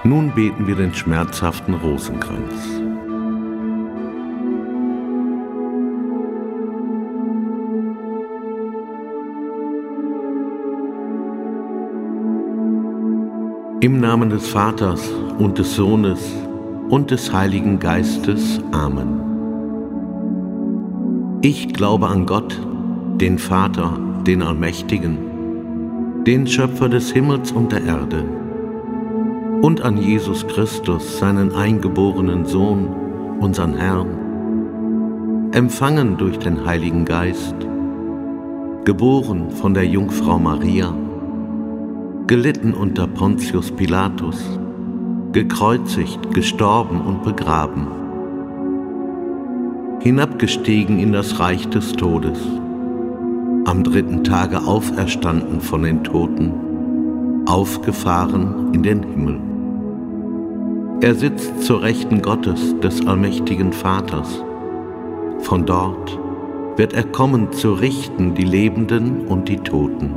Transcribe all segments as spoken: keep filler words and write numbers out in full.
Nun beten wir den schmerzhaften Rosenkranz. Im Namen des Vaters und des Sohnes und des Heiligen Geistes. Amen. Ich glaube an Gott, den Vater, den Allmächtigen, den Schöpfer des Himmels und der Erde, und an Jesus Christus, seinen eingeborenen Sohn, unseren Herrn, empfangen durch den Heiligen Geist, geboren von der Jungfrau Maria, gelitten unter Pontius Pilatus, gekreuzigt, gestorben und begraben, hinabgestiegen in das Reich des Todes, am dritten Tage auferstanden von den Toten, aufgefahren in den Himmel. Er sitzt zur Rechten Gottes, des allmächtigen Vaters. Von dort wird er kommen, zu richten die Lebenden und die Toten.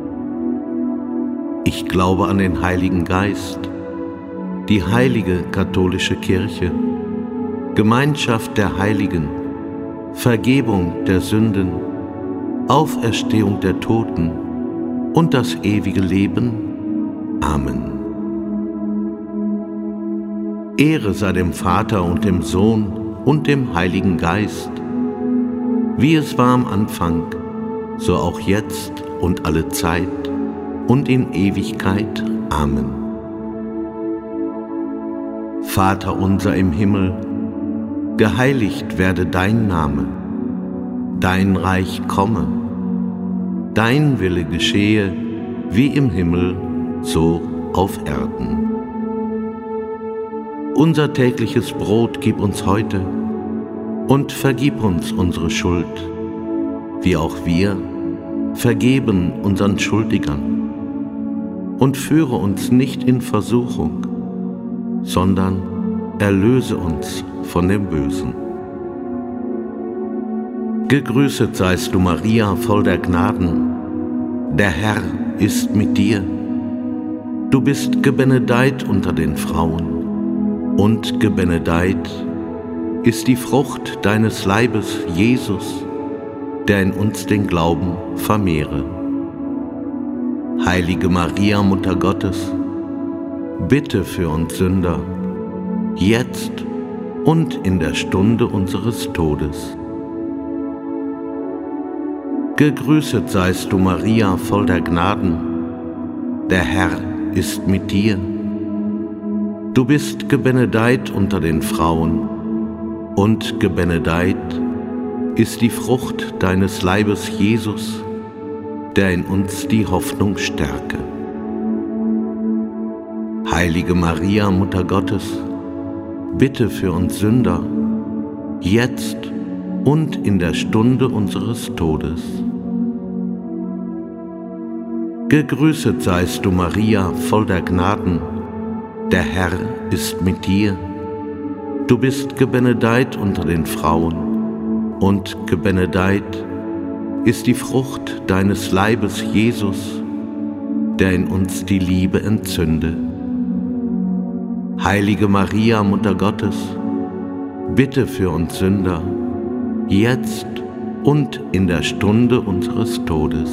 Ich glaube an den Heiligen Geist, die heilige katholische Kirche, Gemeinschaft der Heiligen, Vergebung der Sünden, Auferstehung der Toten und das ewige Leben. Amen. Ehre sei dem Vater und dem Sohn und dem Heiligen Geist, wie es war am Anfang, so auch jetzt und alle Zeit und in Ewigkeit. Amen. Vater unser im Himmel, geheiligt werde dein Name, dein Reich komme, dein Wille geschehe, wie im Himmel, so auf Erden. Unser tägliches Brot gib uns heute und vergib uns unsere Schuld, wie auch wir vergeben unseren Schuldigern. Und führe uns nicht in Versuchung, sondern erlöse uns von dem Bösen. Gegrüßet seist du, Maria, voll der Gnaden. Der Herr ist mit dir. Du bist gebenedeit unter den Frauen, und gebenedeit ist die Frucht deines Leibes, Jesus, der in uns den Glauben vermehre. Heilige Maria, Mutter Gottes, bitte für uns Sünder, jetzt und in der Stunde unseres Todes. Gegrüßet seist du, Maria, voll der Gnaden. Der Herr ist mit dir. Du bist gebenedeit unter den Frauen, und gebenedeit ist die Frucht deines Leibes, Jesus, der in uns die Hoffnung stärke. Heilige Maria, Mutter Gottes, bitte für uns Sünder, jetzt und in der Stunde unseres Todes. Gegrüßet seist du, Maria, voll der Gnaden. Der Herr ist mit dir. Du bist gebenedeit unter den Frauen, und gebenedeit ist die Frucht deines Leibes, Jesus, der in uns die Liebe entzünde. Heilige Maria, Mutter Gottes, bitte für uns Sünder, jetzt und in der Stunde unseres Todes.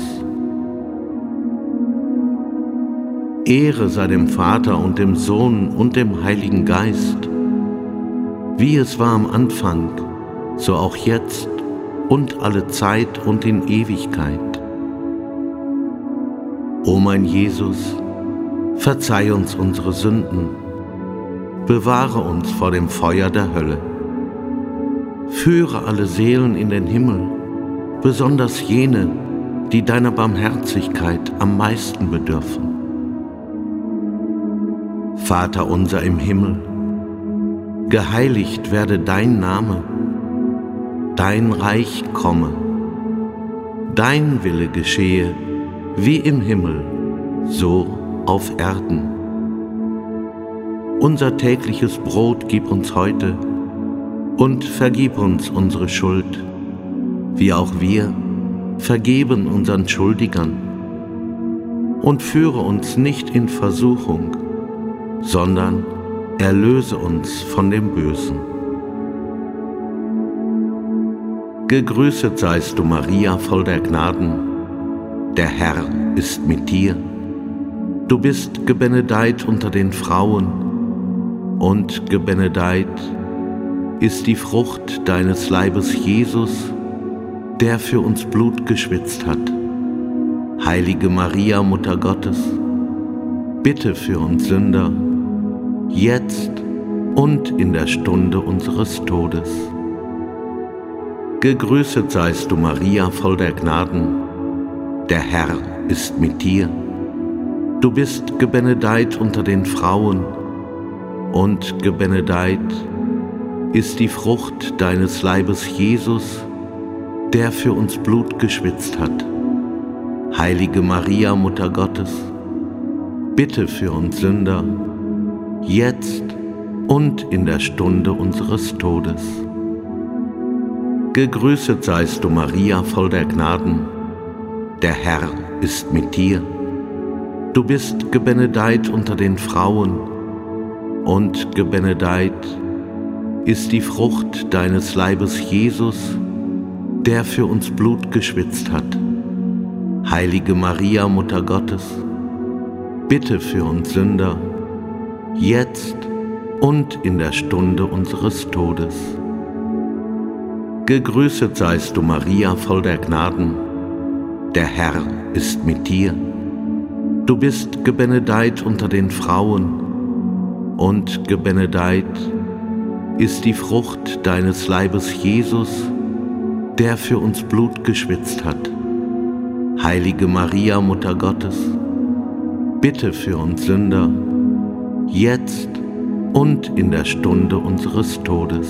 Ehre sei dem Vater und dem Sohn und dem Heiligen Geist, wie es war am Anfang, so auch jetzt und alle Zeit und in Ewigkeit. O mein Jesus, verzeih uns unsere Sünden, bewahre uns vor dem Feuer der Hölle, führe alle Seelen in den Himmel, besonders jene, die deiner Barmherzigkeit am meisten bedürfen. Vater unser im Himmel, geheiligt werde dein Name, dein Reich komme, dein Wille geschehe, wie im Himmel, so auf Erden. Unser tägliches Brot gib uns heute und vergib uns unsere Schuld, wie auch wir vergeben unseren Schuldigern. Und führe uns nicht in Versuchung, sondern erlöse uns von dem Bösen. Gegrüßet seist du, Maria, voll der Gnaden, der Herr ist mit dir. Du bist gebenedeit unter den Frauen, und gebenedeit ist die Frucht deines Leibes, Jesus, der für uns Blut geschwitzt hat. Heilige Maria, Mutter Gottes, bitte für uns Sünder, jetzt und in der Stunde unseres Todes. Gegrüßet seist du, Maria, voll der Gnaden, der Herr ist mit dir. Du bist gebenedeit unter den Frauen, und gebenedeit ist die Frucht deines Leibes, Jesus, der für uns Blut geschwitzt hat. Heilige Maria, Mutter Gottes, bitte für uns Sünder, jetzt und in der Stunde unseres Todes. Gegrüßet seist du, Maria, voll der Gnaden, der Herr ist mit dir. Du bist gebenedeit unter den Frauen, und gebenedeit ist die Frucht deines Leibes, Jesus, der für uns Blut geschwitzt hat. Heilige Maria, Mutter Gottes, bitte für uns Sünder, jetzt und in der Stunde unseres Todes. Gegrüßet seist du, Maria, voll der Gnaden, der Herr ist mit dir. Du bist gebenedeit unter den Frauen, und gebenedeit ist die Frucht deines Leibes, Jesus, der für uns Blut geschwitzt hat. Heilige Maria, Mutter Gottes, bitte für uns Sünder, jetzt und in der Stunde unseres Todes.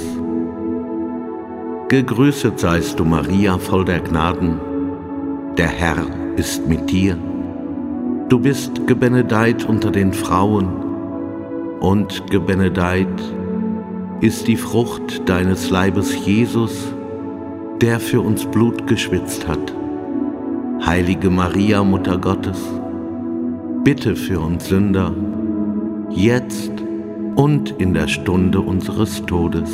Gegrüßet seist du, Maria, voll der Gnaden, der Herr ist mit dir. Du bist gebenedeit unter den Frauen, und gebenedeit ist die Frucht deines Leibes, Jesus, der für uns Blut geschwitzt hat. Heilige Maria, Mutter Gottes, bitte für uns Sünder, jetzt und in der Stunde unseres Todes.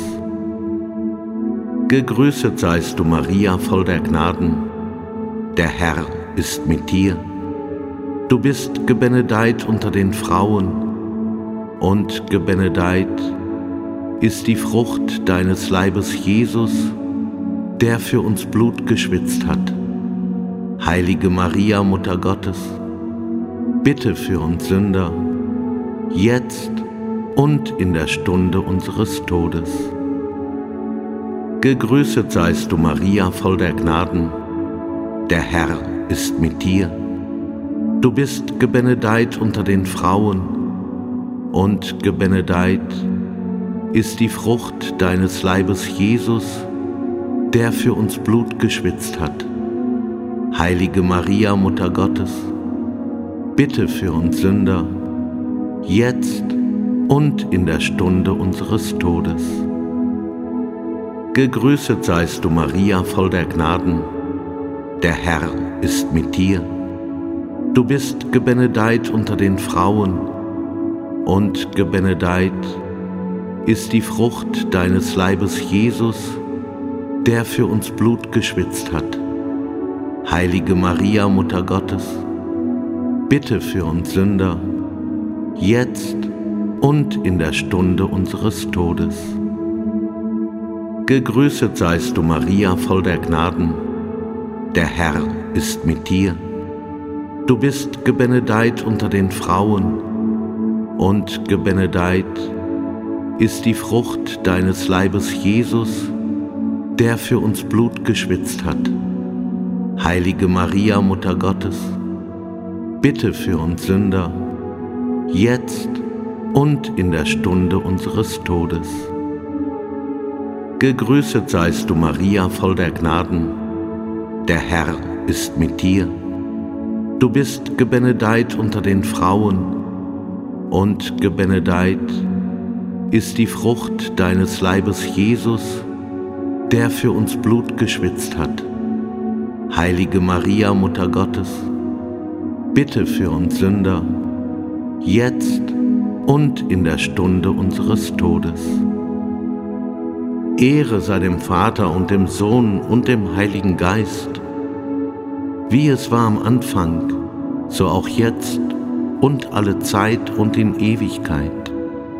Gegrüßet seist du, Maria, voll der Gnaden, der Herr ist mit dir. Du bist gebenedeit unter den Frauen, und gebenedeit ist die Frucht deines Leibes, Jesus, der für uns Blut geschwitzt hat. Heilige Maria, Mutter Gottes, bitte für uns Sünder, jetzt und in der Stunde unseres Todes. Gegrüßet seist du, Maria, voll der Gnaden, der Herr ist mit dir. Du bist gebenedeit unter den Frauen, und gebenedeit ist die Frucht deines Leibes, Jesus, der für uns Blut geschwitzt hat. Heilige Maria, Mutter Gottes, bitte für uns Sünder, jetzt und in der Stunde unseres Todes. Gegrüßet seist du, Maria, voll der Gnaden, der Herr ist mit dir. Du bist gebenedeit unter den Frauen, und gebenedeit ist die Frucht deines Leibes, Jesus, der für uns Blut geschwitzt hat. Heilige Maria, Mutter Gottes, bitte für uns Sünder, jetzt und in der Stunde unseres Todes. Gegrüßet seist du, Maria, voll der Gnaden, der Herr ist mit dir. Du bist gebenedeit unter den Frauen, und gebenedeit ist die Frucht deines Leibes, Jesus, der für uns Blut geschwitzt hat. Heilige Maria, Mutter Gottes, bitte für uns Sünder, jetzt und in der Stunde unseres Todes. Gegrüßet seist du, Maria, voll der Gnaden, der Herr ist mit dir. Du bist gebenedeit unter den Frauen, und gebenedeit ist die Frucht deines Leibes, Jesus, der für uns Blut geschwitzt hat. Heilige Maria, Mutter Gottes, bitte für uns Sünder, jetzt und in der Stunde unseres Todes. Ehre sei dem Vater und dem Sohn und dem Heiligen Geist, wie es war am Anfang, so auch jetzt und alle Zeit und in Ewigkeit.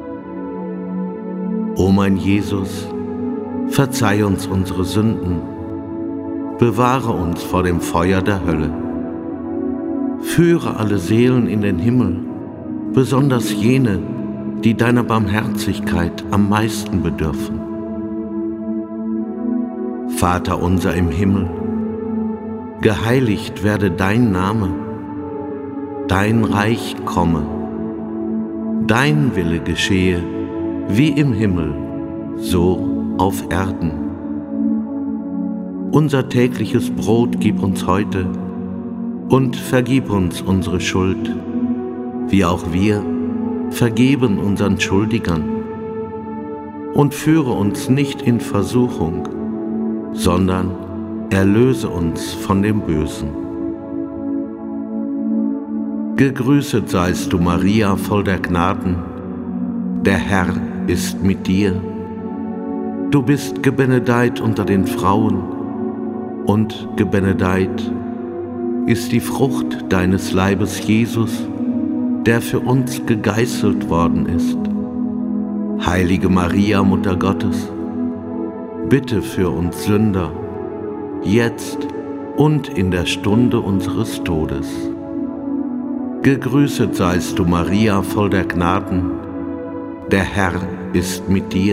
O mein Jesus, verzeih uns unsere Sünden, bewahre uns vor dem Feuer der Hölle, führe alle Seelen in den Himmel, besonders jene, die deiner Barmherzigkeit am meisten bedürfen. Vater unser im Himmel, geheiligt werde dein Name, dein Reich komme, dein Wille geschehe, wie im Himmel, so auf Erden. Unser tägliches Brot gib uns heute und vergib uns unsere Schuld, wie auch wir vergeben unseren Schuldigern. Und führe uns nicht in Versuchung, sondern erlöse uns von dem Bösen. Gegrüßet seist du, Maria, voll der Gnaden, der Herr ist mit dir. Du bist gebenedeit unter den Frauen, und gebenedeit ist die Frucht deines Leibes, Jesus, der für uns gegeißelt worden ist. Heilige Maria, Mutter Gottes, bitte für uns Sünder, jetzt und in der Stunde unseres Todes. Gegrüßet seist du, Maria, voll der Gnaden, der Herr ist mit dir.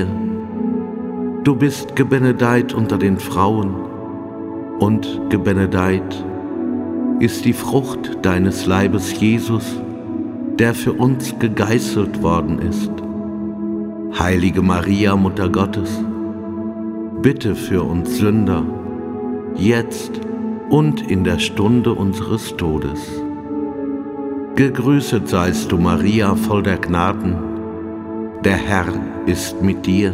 Du bist gebenedeit unter den Frauen, und gebenedeit ist die Frucht deines Leibes, Jesus, der für uns gegeißelt worden ist. Heilige Maria, Mutter Gottes, bitte für uns Sünder, jetzt und in der Stunde unseres Todes. Gegrüßet seist du, Maria, voll der Gnaden, der Herr ist mit dir.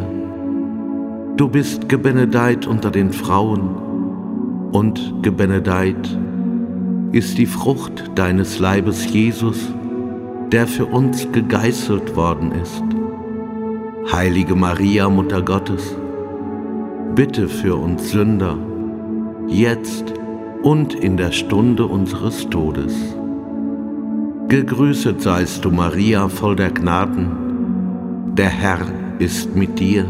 Du bist gebenedeit unter den Frauen, und gebenedeit ist die Frucht deines Leibes, Jesus, der für uns gegeißelt worden ist. Heilige Maria, Mutter Gottes, bitte für uns Sünder, jetzt und in der Stunde unseres Todes. Gegrüßet seist du, Maria, voll der Gnaden, der Herr ist mit dir.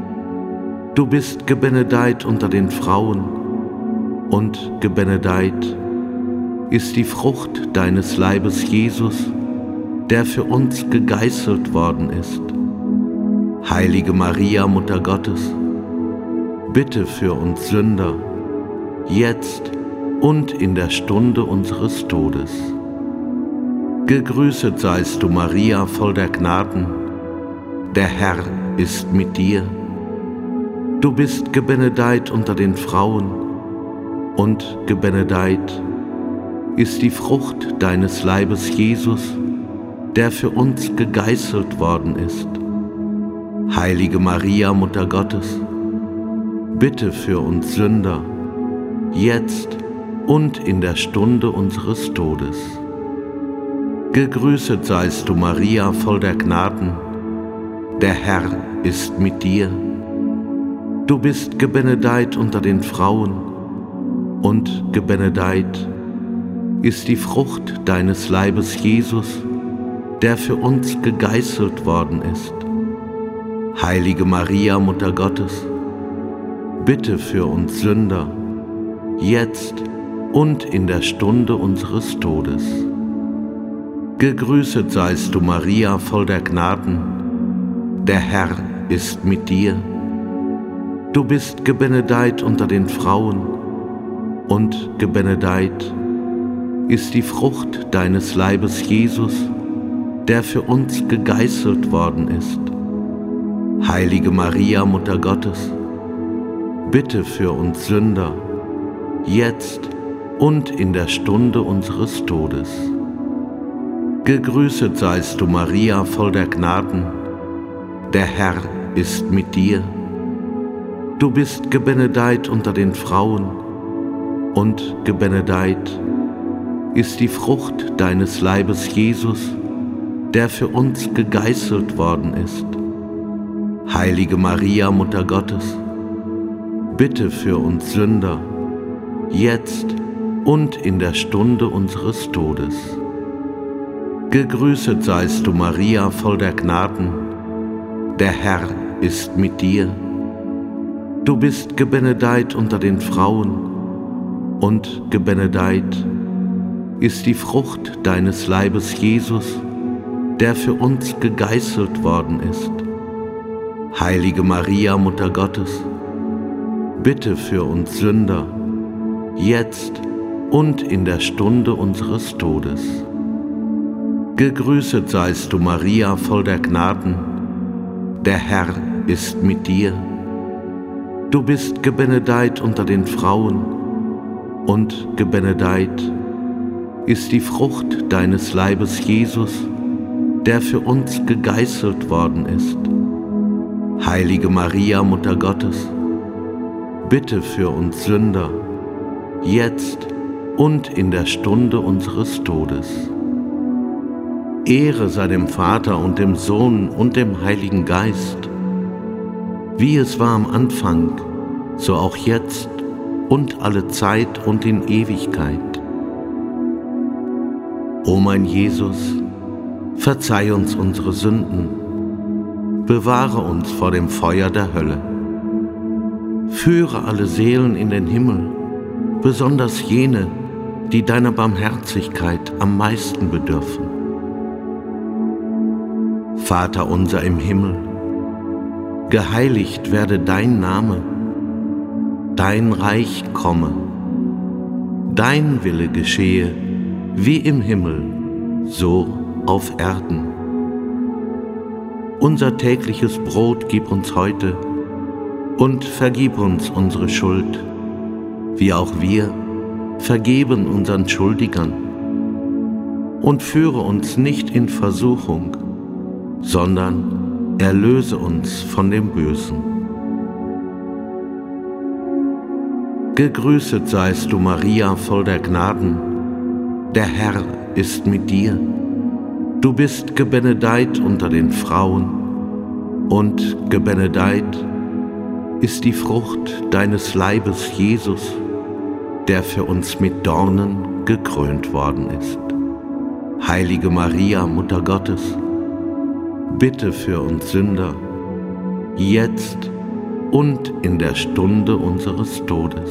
Du bist gebenedeit unter den Frauen, und gebenedeit ist die Frucht deines Leibes, Jesus, der für uns gegeißelt worden ist. Heilige Maria, Mutter Gottes, bitte für uns Sünder, jetzt und in der Stunde unseres Todes. Gegrüßet seist du, Maria, voll der Gnaden, der Herr ist mit dir. Du bist gebenedeit unter den Frauen, und gebenedeit ist die Frucht deines Leibes, Jesus, der für uns gegeißelt worden ist. Heilige Maria, Mutter Gottes, bitte für uns Sünder, jetzt und in der Stunde unseres Todes. Gegrüßet seist du, Maria, voll der Gnaden, der Herr ist mit dir. Du bist gebenedeit unter den Frauen, und gebenedeit ist die Frucht deines Leibes, Jesus, der für uns gegeißelt worden ist. Heilige Maria, Mutter Gottes, bitte für uns Sünder, jetzt und in der Stunde unseres Todes. Gegrüßet seist du, Maria, voll der Gnaden, der Herr ist mit dir. Du bist gebenedeit unter den Frauen, und gebenedeit ist die Frucht deines Leibes, Jesus, der für uns gegeißelt worden ist. Heilige Maria, Mutter Gottes, bitte für uns Sünder, jetzt und in der Stunde unseres Todes. Gegrüßet seist du, Maria, voll der Gnaden, der Herr ist mit dir. Du bist gebenedeit unter den Frauen, und gebenedeit ist die Frucht deines Leibes, Jesus, der für uns gegeißelt worden ist. Heilige Maria, Mutter Gottes, bitte für uns Sünder, jetzt und in der Stunde unseres Todes. Gegrüßet seist du, Maria, voll der Gnaden, der Herr ist mit dir. Du bist gebenedeit unter den Frauen, und gebenedeit ist die Frucht deines Leibes, Jesus, der für uns gegeißelt worden ist. Heilige Maria, Mutter Gottes, bitte für uns Sünder, jetzt und in der Stunde unseres Todes. Gegrüßet seist du, Maria, voll der Gnaden, der Herr ist mit dir. Du bist gebenedeit unter den Frauen, und gebenedeit ist die Frucht deines Leibes, Jesus, der für uns gegeißelt worden ist. Heilige Maria, Mutter Gottes, bitte für uns Sünder, jetzt und in der Stunde unseres Todes. Ehre sei dem Vater und dem Sohn und dem Heiligen Geist, wie es war am Anfang, so auch jetzt und alle Zeit und in Ewigkeit. O mein Jesus, verzeih uns unsere Sünden, bewahre uns vor dem Feuer der Hölle, führe alle Seelen in den Himmel, besonders jene, die deiner Barmherzigkeit am meisten bedürfen. Vater unser im Himmel, geheiligt werde dein Name, dein Reich komme, dein Wille geschehe, wie im Himmel, so auf Erden. Unser tägliches Brot gib uns heute und vergib uns unsere Schuld, wie auch wir vergeben unseren Schuldigern. Und führe uns nicht in Versuchung, sondern erlöse uns von dem Bösen. Gegrüßet seist du, Maria, voll der Gnaden, der Herr ist mit dir. Du bist gebenedeit unter den Frauen, und gebenedeit ist die Frucht deines Leibes, Jesus, der für uns mit Dornen gekrönt worden ist. Heilige Maria, Mutter Gottes, bitte für uns Sünder, jetzt und in der Stunde unseres Todes.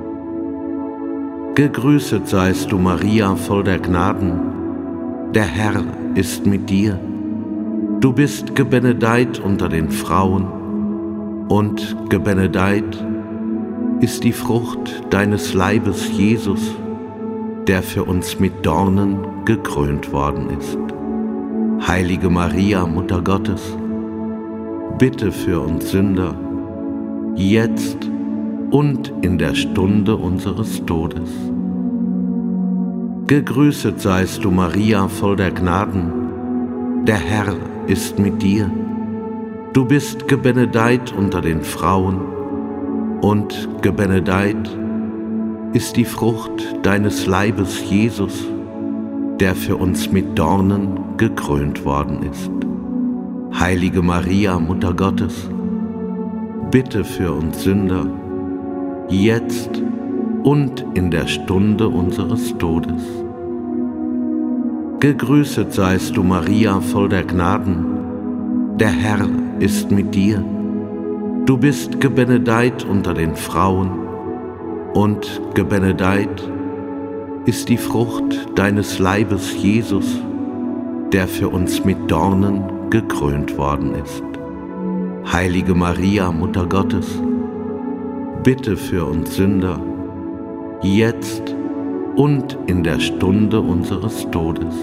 Gegrüßet seist du, Maria, voll der Gnaden, der Herr ist mit dir. Du bist gebenedeit unter den Frauen, und gebenedeit ist die Frucht deines Leibes, Jesus, der für uns mit Dornen gekrönt worden ist. Heilige Maria, Mutter Gottes, bitte für uns Sünder, jetzt und in der Stunde unseres Todes. Gegrüßet seist du, Maria, voll der Gnaden, der Herr ist mit dir. Du bist gebenedeit unter den Frauen, und gebenedeit ist die Frucht deines Leibes, Jesus, der für uns mit Dornen gekrönt worden ist. Heilige Maria, Mutter Gottes, bitte für uns Sünder, jetzt und in der Stunde unseres Todes. Gegrüßet seist du, Maria, voll der Gnaden, der Herr ist mit dir. Du bist gebenedeit unter den Frauen, und gebenedeit ist die Frucht deines Leibes, Jesus, der für uns mit Dornen gekrönt worden ist. Heilige Maria, Mutter Gottes, bitte für uns Sünder, jetzt und in der Stunde unseres Todes.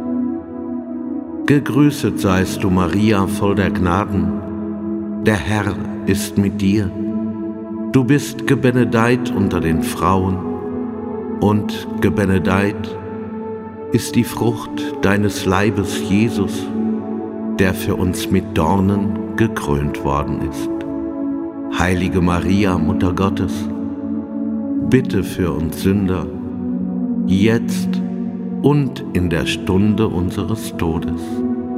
Gegrüßet seist du, Maria, voll der Gnaden, der Herr ist mit dir. Du bist gebenedeit unter den Frauen, und gebenedeit ist die Frucht deines Leibes, Jesus, der für uns mit Dornen gekrönt worden ist. Heilige Maria, Mutter Gottes, bitte für uns Sünder, jetzt und in der Stunde unseres Todes.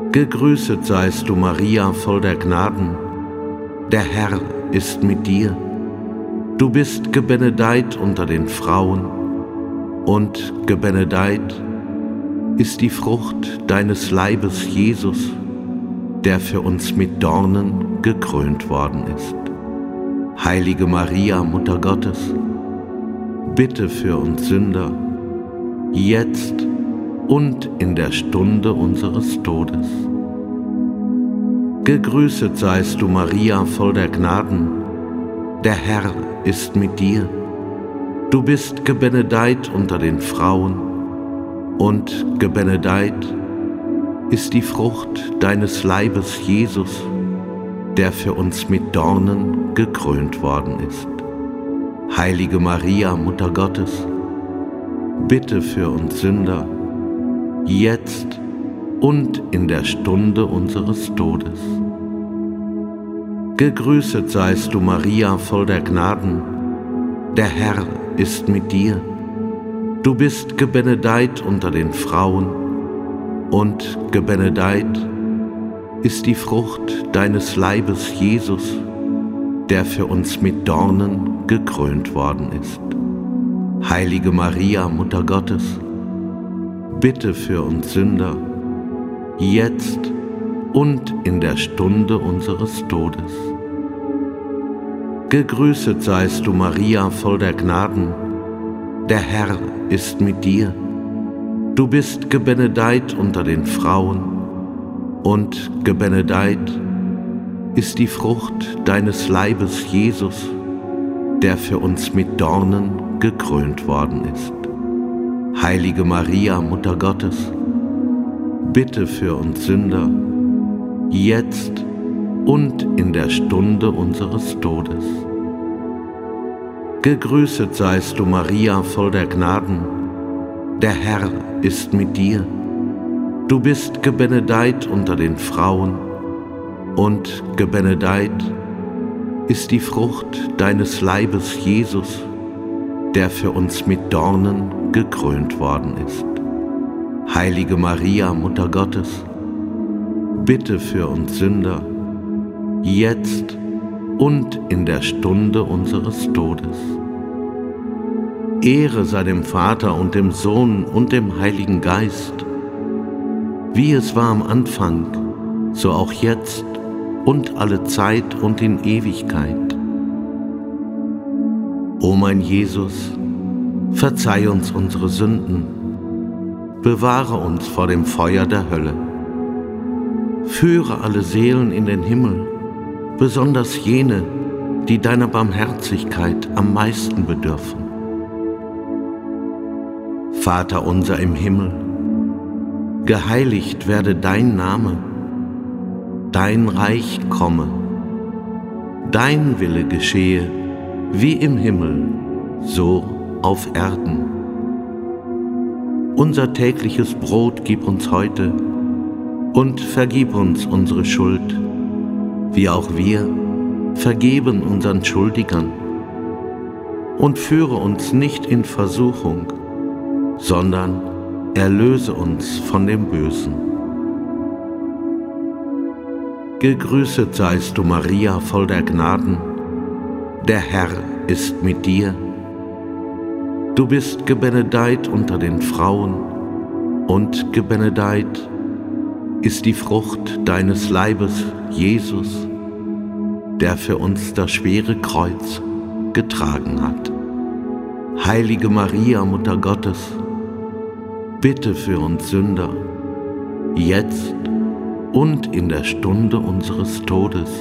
Gegrüßet seist du, Maria, voll der Gnaden. Der Herr ist mit dir. Du bist gebenedeit unter den Frauen, und gebenedeit ist die Frucht deines Leibes, Jesus, der für uns mit Dornen gekrönt worden ist. Heilige Maria, Mutter Gottes, bitte für uns Sünder, jetzt und in der Stunde unseres Todes. Gegrüßet seist du, Maria, voll der Gnaden. Der Herr ist mit dir. Du bist gebenedeit unter den Frauen, und gebenedeit ist die Frucht deines Leibes, Jesus, der für uns mit Dornen gekrönt worden ist. Heilige Maria, Mutter Gottes, bitte für uns Sünder, jetzt und in der Stunde unseres Todes. Gegrüßet seist du, Maria, voll der Gnaden. Der Herr ist mit dir. Du bist gebenedeit unter den Frauen, und gebenedeit ist die Frucht deines Leibes, Jesus, der für uns mit Dornen gekrönt worden ist. Heilige Maria, Mutter Gottes, bitte für uns Sünder, jetzt und in der Stunde unseres Todes. Gegrüßet seist du, Maria, voll der Gnaden. Der Herr ist mit dir. Du bist gebenedeit unter den Frauen, und gebenedeit ist die Frucht deines Leibes, Jesus, der für uns mit Dornen gekrönt worden ist. Heilige Maria, Mutter Gottes, bitte für uns Sünder, jetzt und in der Stunde unseres Todes. Gegrüßet seist du, Maria, voll der Gnaden. Der Herr ist mit dir. Du bist gebenedeit unter den Frauen, und gebenedeit ist die Frucht deines Leibes, Jesus, der für uns mit Dornen gekrönt worden ist. Heilige Maria, Mutter Gottes, bitte für uns Sünder, jetzt und in der Stunde unseres Todes. Ehre sei dem Vater und dem Sohn und dem Heiligen Geist, wie es war am Anfang, so auch jetzt und alle Zeit und in Ewigkeit. O mein Jesus, verzeih uns unsere Sünden, bewahre uns vor dem Feuer der Hölle, führe alle Seelen in den Himmel, besonders jene, die deiner Barmherzigkeit am meisten bedürfen. Vater unser im Himmel, geheiligt werde dein Name, dein Reich komme, dein Wille geschehe, wie im Himmel, so auf Erden. Unser tägliches Brot gib uns heute und vergib uns unsere Schuld, wie auch wir vergeben unseren Schuldigern. Und führe uns nicht in Versuchung, sondern erlöse uns von dem Bösen. Gegrüßet seist du, Maria, voll der Gnaden. Der Herr ist mit dir. Du bist gebenedeit unter den Frauen, und gebenedeit ist die Frucht deines Leibes, Jesus, der für uns das schwere Kreuz getragen hat. Heilige Maria, Mutter Gottes, bitte für uns Sünder, jetzt und in der Stunde unseres Todes.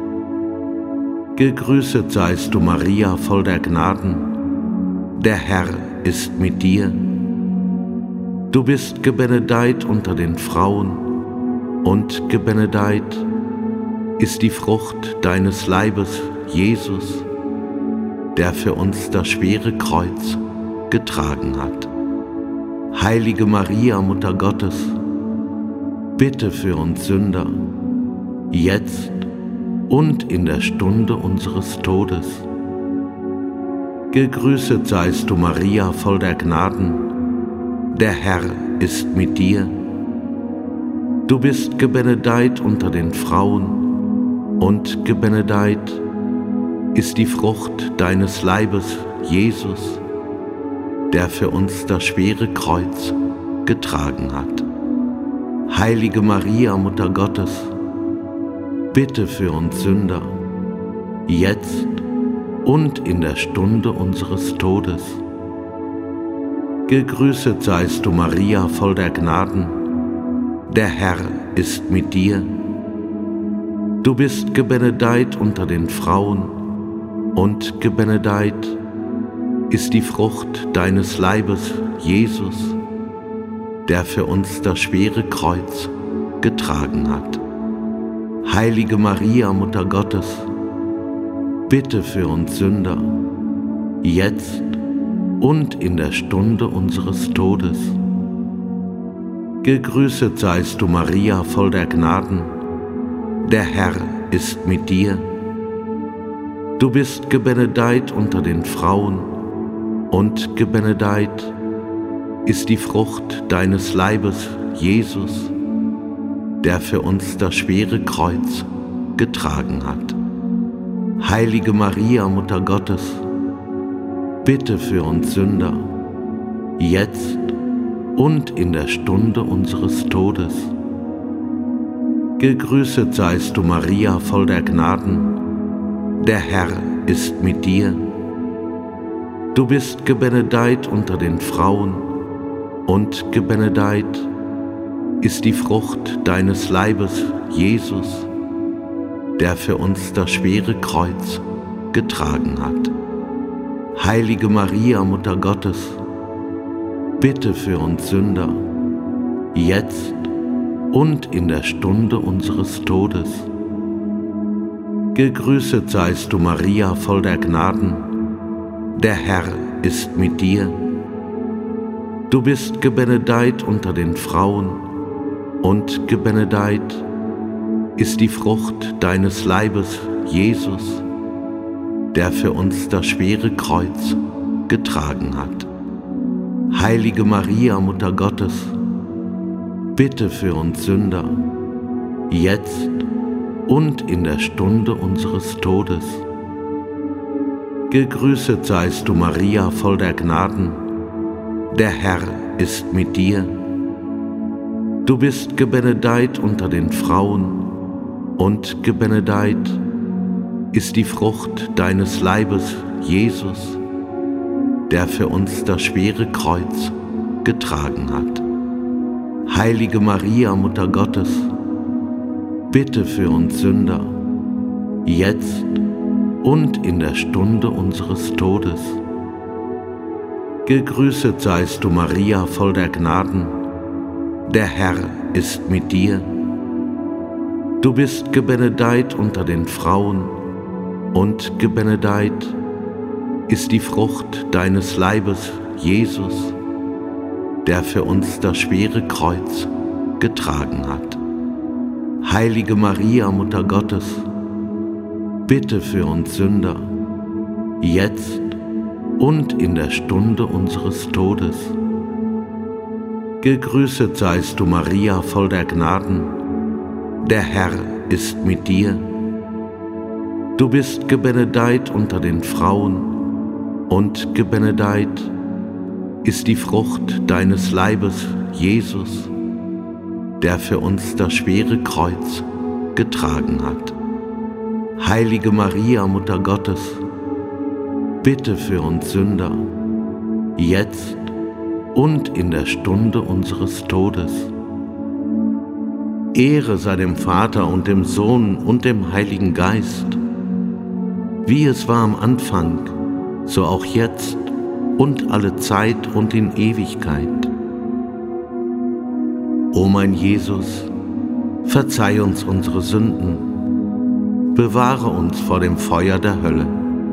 Gegrüßet seist du, Maria, voll der Gnaden. Der Herr ist mit dir. Du bist gebenedeit unter den Frauen, und gebenedeit ist die Frucht deines Leibes, Jesus, der für uns das schwere Kreuz getragen hat. Heilige Maria, Mutter Gottes, bitte für uns Sünder, jetzt und in der Stunde unseres Todes. Gegrüßet seist du, Maria, voll der Gnaden. Der Herr ist mit dir. Du bist gebenedeit unter den Frauen, und gebenedeit ist die Frucht deines Leibes, Jesus, der für uns das schwere Kreuz getragen hat. Heilige Maria, Mutter Gottes, bitte für uns Sünder, jetzt und in der Stunde unseres Todes. Gegrüßet seist du, Maria, voll der Gnaden, der Herr ist mit dir. Du bist gebenedeit unter den Frauen, und gebenedeit ist die Frucht deines Leibes, Jesus, der für uns das schwere Kreuz getragen hat. Heilige Maria, Mutter Gottes, bitte für uns Sünder, jetzt und in der Stunde unseres Todes. Gegrüßet seist du, Maria, voll der Gnaden, der Herr ist mit dir. Du bist gebenedeit unter den Frauen, und gebenedeit ist die Frucht deines Leibes, Jesus, der für uns das schwere Kreuz getragen hat. Heilige Maria, Mutter Gottes, bitte für uns Sünder, jetzt und in der Stunde unseres Todes. Gegrüßet seist du, Maria, voll der Gnaden, der Herr ist mit dir. Du bist gebenedeit unter den Frauen, und gebenedeit ist die Frucht deines Leibes, Jesus, der für uns das schwere Kreuz getragen hat. Heilige Maria, Mutter Gottes, bitte für uns Sünder, jetzt und in der Stunde unseres Todes. Gegrüßet seist du, Maria, voll der Gnaden, der Herr ist mit dir. Du bist gebenedeit unter den Frauen, und gebenedeit ist die Frucht deines Leibes, Jesus, der für uns das schwere Kreuz getragen hat. Heilige Maria, Mutter Gottes, bitte für uns Sünder, jetzt und in der Stunde unseres Todes. Gegrüßet seist du, Maria, voll der Gnaden, der Herr ist mit dir. Du bist gebenedeit unter den Frauen, und gebenedeit ist die Frucht deines Leibes, Jesus, der für uns das schwere Kreuz getragen hat. Heilige Maria, Mutter Gottes, bitte für uns Sünder, jetzt und in der Stunde unseres Todes. Gegrüßet seist du, Maria, voll der Gnaden, der Herr ist mit dir. Du bist gebenedeit unter den Frauen, und gebenedeit ist die Frucht deines Leibes, Jesus, der für uns das schwere Kreuz getragen hat. Heilige Maria, Mutter Gottes, bitte für uns Sünder, jetzt und in der Stunde unseres Todes. Gegrüßet seist du, Maria, voll der Gnaden, der Herr ist mit dir. Du bist gebenedeit unter den Frauen, und gebenedeit ist die Frucht deines Leibes, Jesus, der für uns das schwere Kreuz getragen hat. Heilige Maria, Mutter Gottes, bitte für uns Sünder, jetzt und in der Stunde unseres Todes. Ehre sei dem Vater und dem Sohn und dem Heiligen Geist, wie es war am Anfang, so auch jetzt und alle Zeit und in Ewigkeit. O mein Jesus, verzeih uns unsere Sünden, bewahre uns vor dem Feuer der Hölle,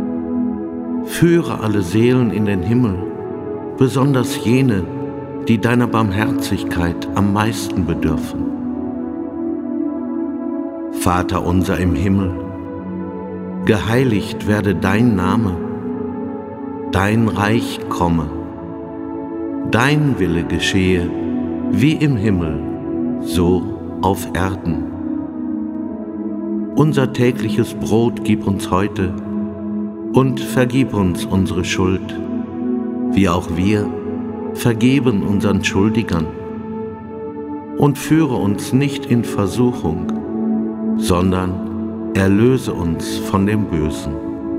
führe alle Seelen in den Himmel, besonders jene, die deiner Barmherzigkeit am meisten bedürfen. Vater unser im Himmel, geheiligt werde dein Name, dein Reich komme, dein Wille geschehe, wie im Himmel, so auf Erden. Unser tägliches Brot gib uns heute und vergib uns unsere Schuld, wie auch wir vergeben unseren Schuldigern. Und führe uns nicht in Versuchung, sondern erlöse uns von dem Bösen.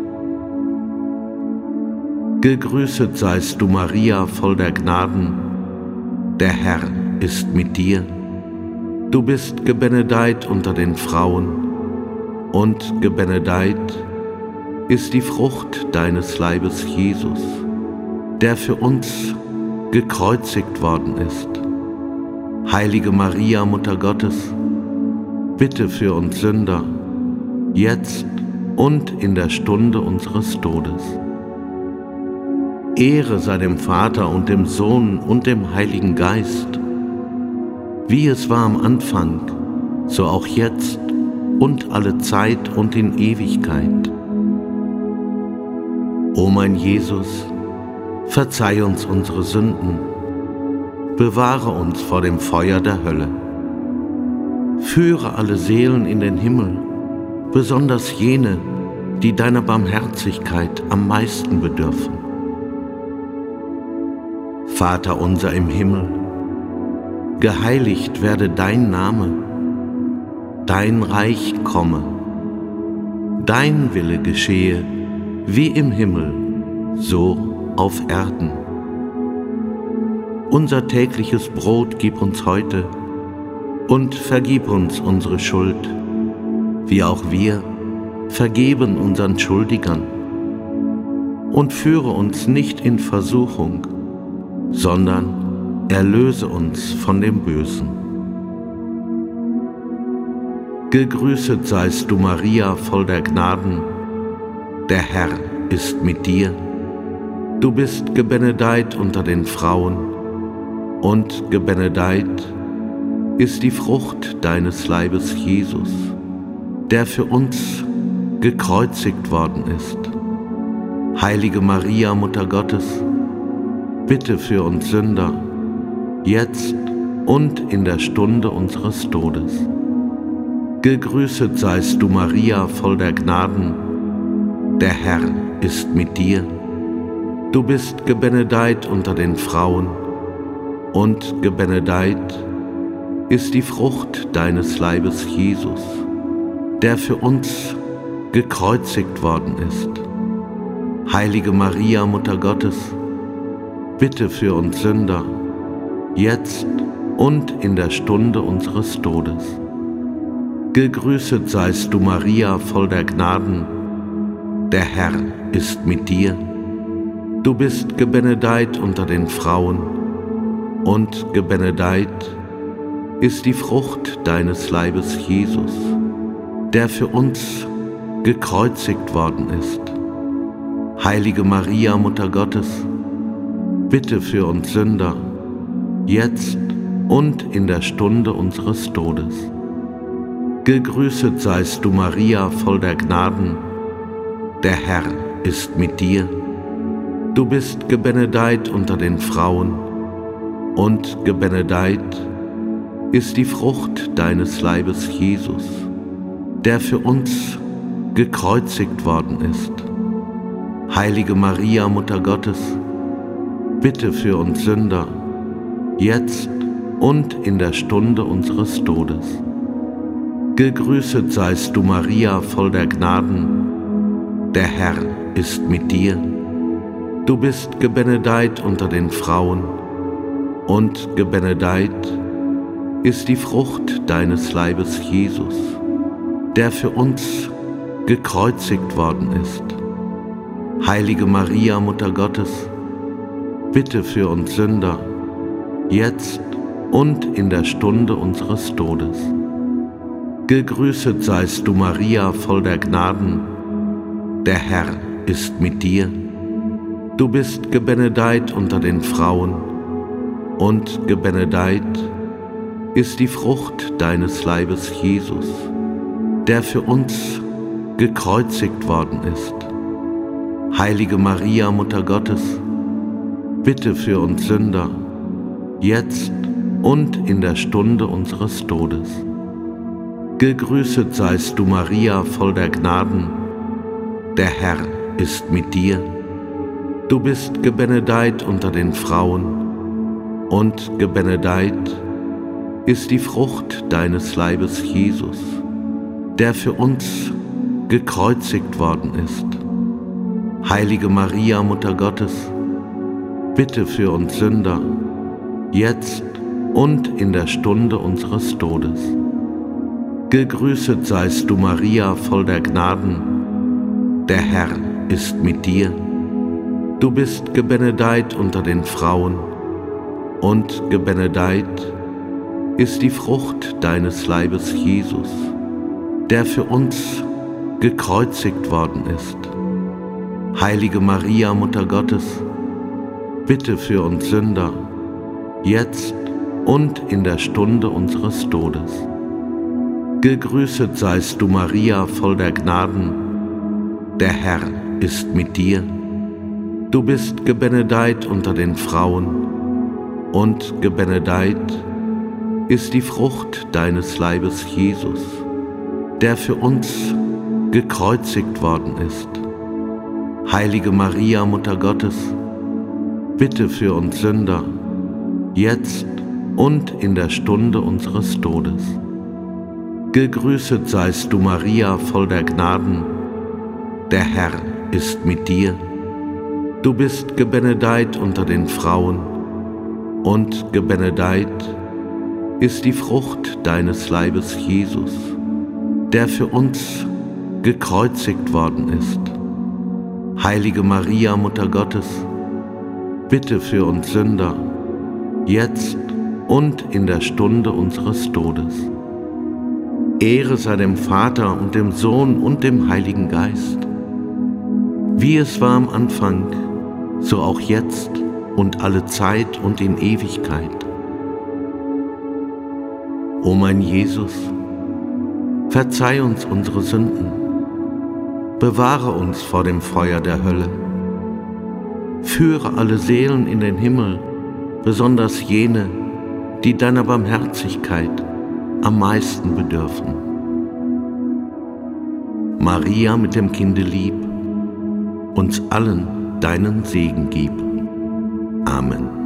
Gegrüßet seist du, Maria, voll der Gnaden, der Herr ist mit dir. Du bist gebenedeit unter den Frauen, und gebenedeit ist die Frucht deines Leibes, Jesus, der für uns gekreuzigt worden ist. Heilige Maria, Mutter Gottes, bitte für uns Sünder, jetzt und in der Stunde unseres Todes. Ehre sei dem Vater und dem Sohn und dem Heiligen Geist, wie es war am Anfang, so auch jetzt und alle Zeit und in Ewigkeit. O mein Jesus, verzeih uns unsere Sünden, bewahre uns vor dem Feuer der Hölle. Führe alle Seelen in den Himmel, besonders jene, die deiner Barmherzigkeit am meisten bedürfen. Vater unser im Himmel, geheiligt werde dein Name, dein Reich komme, dein Wille geschehe, wie im Himmel, so auf Erden. Unser tägliches Brot gib uns heute und vergib uns unsere Schuld, wie auch wir vergeben unseren Schuldigern. Und führe uns nicht in Versuchung, sondern erlöse uns von dem Bösen. Gegrüßet seist du, Maria, voll der Gnaden, der Herr ist mit dir. Du bist gebenedeit unter den Frauen, und gebenedeit ist die Frucht deines Leibes, Jesus, der für uns gekreuzigt worden ist. Heilige Maria, Mutter Gottes, bitte für uns Sünder, jetzt und in der Stunde unseres Todes. Gegrüßet seist du, Maria, voll der Gnaden, der Herr ist mit dir. Du bist gebenedeit unter den Frauen, und gebenedeit ist die Frucht deines Leibes, Jesus, der für uns gekreuzigt worden ist. Heilige Maria, Mutter Gottes, bitte für uns Sünder, jetzt und in der Stunde unseres Todes. Gegrüßet seist du, Maria, voll der Gnaden, der Herr ist mit dir. Du bist gebenedeit unter den Frauen, und gebenedeit ist die Frucht deines Leibes, Jesus, der für uns gekreuzigt worden ist. Heilige Maria, Mutter Gottes, bitte für uns Sünder, jetzt und in der Stunde unseres Todes. Gegrüßet seist du, Maria, voll der Gnaden, der Herr ist mit dir. Du bist gebenedeit unter den Frauen, und gebenedeit ist die Frucht deines Leibes, Jesus, der für uns gekreuzigt worden ist. Heilige Maria, Mutter Gottes, bitte für uns Sünder, jetzt und in der Stunde unseres Todes. Gegrüßet seist du, Maria, voll der Gnaden, der Herr ist mit dir. Du bist gebenedeit unter den Frauen, und gebenedeit ist die Frucht deines Leibes, Jesus, der für uns gekreuzigt worden ist. Heilige Maria, Mutter Gottes, bitte für uns Sünder, jetzt und in der Stunde unseres Todes. Gegrüßet seist du, Maria, voll der Gnaden, der Herr ist mit dir. Du bist gebenedeit unter den Frauen, und gebenedeit ist die Frucht deines Leibes, Jesus, der für uns gekreuzigt worden ist. Heilige Maria, Mutter Gottes, bitte für uns Sünder, jetzt und in der Stunde unseres Todes. Gegrüßet seist du, Maria, voll der Gnaden, der Herr ist mit dir. Du bist gebenedeit unter den Frauen, und gebenedeit ist die Frucht deines Leibes, Jesus, der für uns gekreuzigt worden ist. Heilige Maria, Mutter Gottes, bitte für uns Sünder, jetzt und in der Stunde unseres Todes. Gegrüßet seist du, Maria, voll der Gnaden, der Herr ist mit dir. Du bist gebenedeit unter den Frauen, und gebenedeit ist die Frucht deines Leibes, Jesus, der für uns gekreuzigt worden ist. Heilige Maria, Mutter Gottes, bitte für uns Sünder, jetzt und in der Stunde unseres Todes. Gegrüßet seist du, Maria, voll der Gnaden, der Herr ist mit dir. Du bist gebenedeit unter den Frauen, und gebenedeit ist die Frucht deines Leibes, Jesus, der für uns gekreuzigt worden ist. Heilige Maria, Mutter Gottes, bitte für uns Sünder, jetzt und in der Stunde unseres Todes. Gegrüßet seist du, Maria, voll der Gnaden, der Herr ist mit dir. Du bist gebenedeit unter den Frauen, und gebenedeit ist die Frucht deines Leibes, Jesus, der für uns gekreuzigt worden ist. Heilige Maria, Mutter Gottes, bitte für uns Sünder, jetzt und in der Stunde unseres Todes. Ehre sei dem Vater und dem Sohn und dem Heiligen Geist, wie es war am Anfang, so auch jetzt und alle Zeit und in Ewigkeit. O mein Jesus, verzeih uns unsere Sünden, bewahre uns vor dem Feuer der Hölle, führe alle Seelen in den Himmel, besonders jene, die deiner Barmherzigkeit am meisten bedürfen. Maria mit dem Kinde lieb, uns allen deinen Segen gib. Amen.